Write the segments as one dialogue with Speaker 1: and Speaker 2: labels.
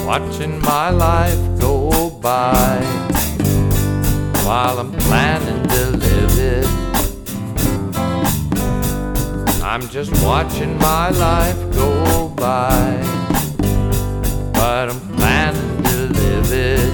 Speaker 1: watching my life go by while I'm planning to live it. I'm just watching my life go by, but I'm planning to live it.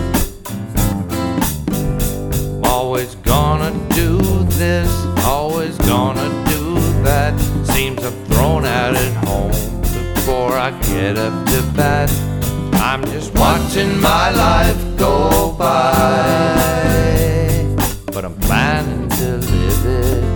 Speaker 1: I'm always gonna do this, always gonna do that. Seems I'm thrown out at home before I get up to bat. I'm just watching my life go by, but I'm planning to live it.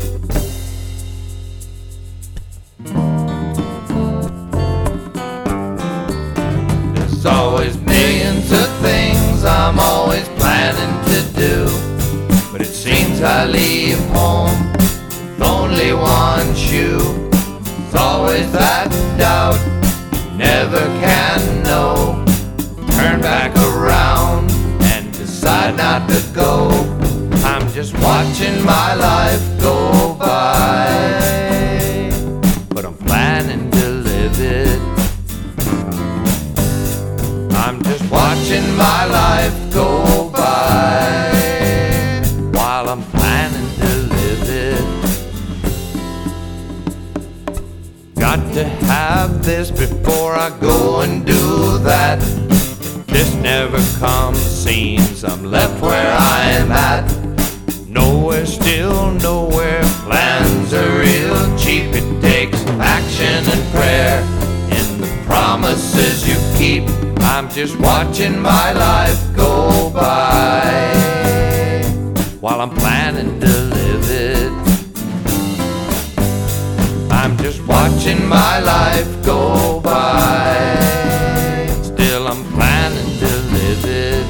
Speaker 1: There's always millions of things I'm always planning to do, but it seems I leave home with only one shoe. There's always that doubt, never can know. Turn back around and decide not to go. I'm just watching my life go by, but I'm planning to live it. I'm just watching my life go by while I'm planning to live it. Got to have this before I go and do that. This never comes, seems I'm left where I am at. Nowhere, still nowhere, plans are real cheap. It takes action and prayer in the promises you keep. I'm just watching my life go by while I'm planning to live it. I'm just watching my life go by, still I'm planning to live it.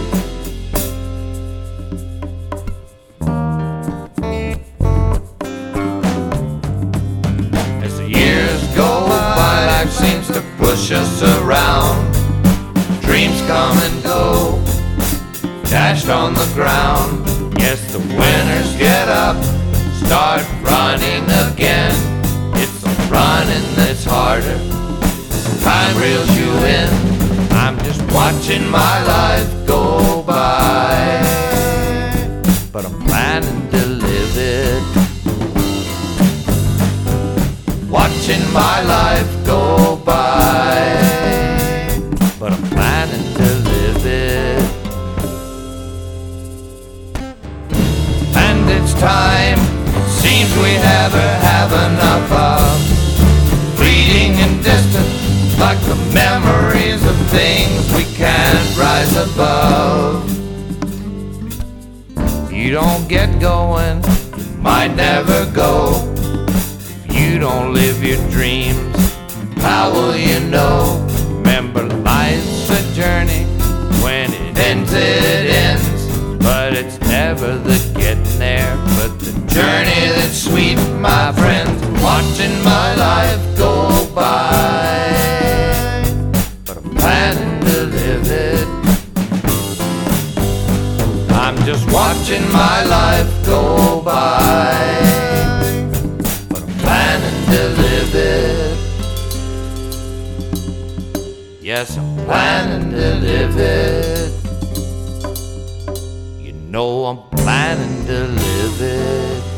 Speaker 1: As the years go by, life seems to push us around. Dreams come and go, dashed on the ground. Yes, the winners get up, start running again. It's the running that's harder, time reels you in. I'm just watching my life go by, but I'm planning to live it. Watching my life go by, but I'm planning to live it. And it's time, it seems we never have enough of, fleeting and distant, like the memories of things we can't rise above. If you don't get going, you might never go. If you don't live your dreams, how will you know? Remember, life's a journey. When it ends, it ends. But it's never the getting there, but the journey that's sweet, my friends. Watching my life go by, but I'm planning to live it. I'm just watching my life go by, but I'm planning to live it. Yes, I'm planning to live it. You know I'm planning to live it.